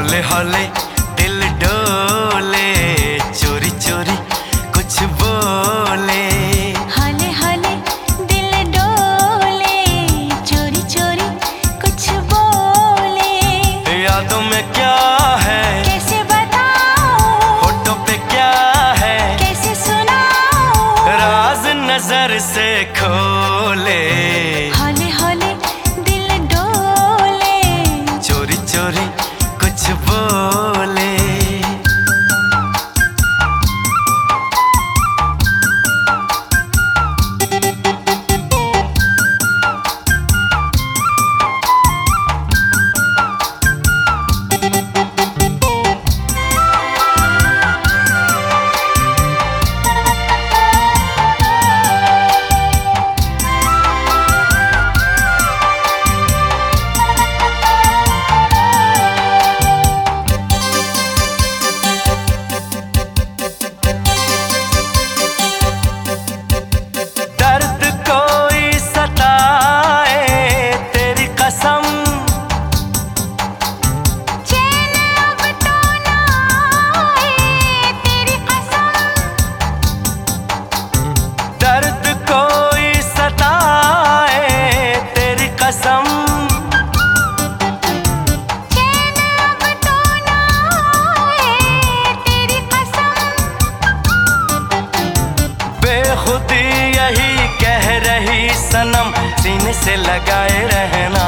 हौले हौले दिल डोले, चोरी चोरी कुछ बोले। हौले हौले दिल डोले, चोरी चोरी कुछ बोले। यादों में क्या है कैसे बताऊं, होठों पे क्या है कैसे सुनाऊं, राज नजर से खोले। हौले हौले दिल डोले, चोरी चोरी कुछ बोले। दर्द कोई सताए तेरी कसम, चैन अब तो ना आए तेरी कसम। दर्द कोई सताए तेरी कसम। चैन अब तो ना आए तेरी कसम। बेखुदी यही कह रही सनम, सीने से लगाए रहना।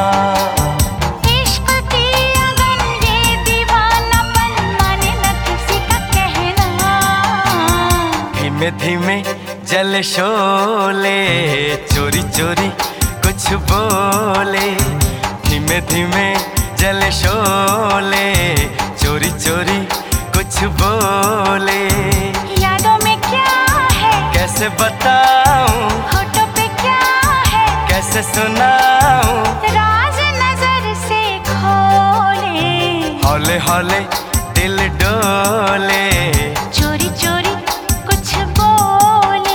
इश्क की अगन ये दीवानापन, माने न किसी का कहना। धीमे धीमे जल शोले, चोरी चोरी कुछ बोले। धीमे धीमे जल शोले, चोरी चोरी कुछ बोले। यादों में क्या है कैसे बताऊं, होठों पे क्या है कैसे सुनाऊं, राज नजर से खोले। हौले हौले दिल डोले। चोरी चोरी कुछ बोले।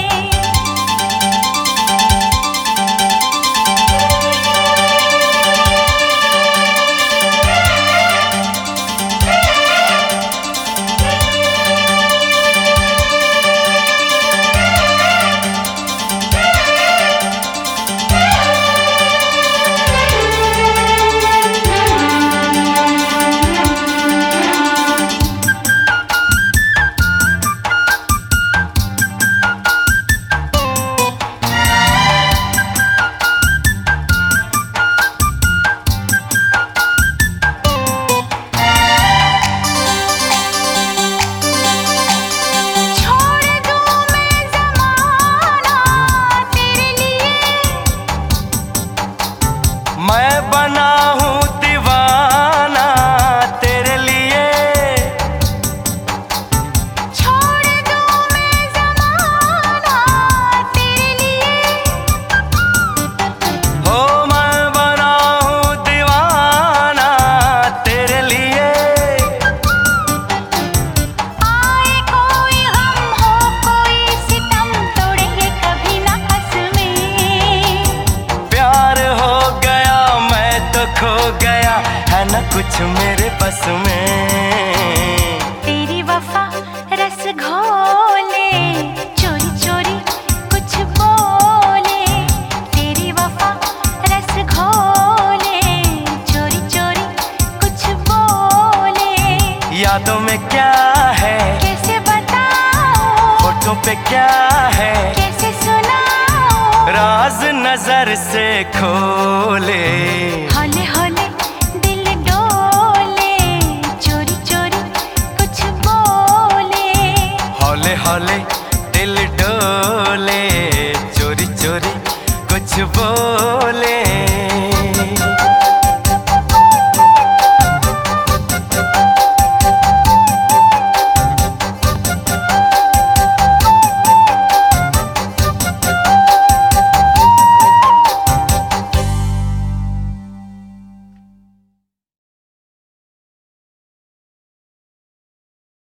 छोड़ दूं मैं ज़माना तेरे लिए, मैं बना हूँ दीवाना तेरे लिए। छोड़ दूं मैं ज़माना तेरे लिए। हो मैं बना हूँ दीवाना तेरे लिए। आए कोई गम हो कोई सितम, तोड़ेंगे कभी ना कसमें। प्यार हो गया मैं तो खो गया, है न कुछ मेरे बस में। तेरी वफा रस घोले, चोरी चोरी कुछ बोले। तेरी वफा रस घोले, चोरी चोरी कुछ बोले। यादों में क्या है कैसे बताऊं, होठों पे क्या है कैसे सुनाऊं, राज नजर से खोले। हौले हौले दिल डोले, चोरी चोरी कुछ बोले। हौले हौले दिल डोले, चोरी चोरी कुछ बोले।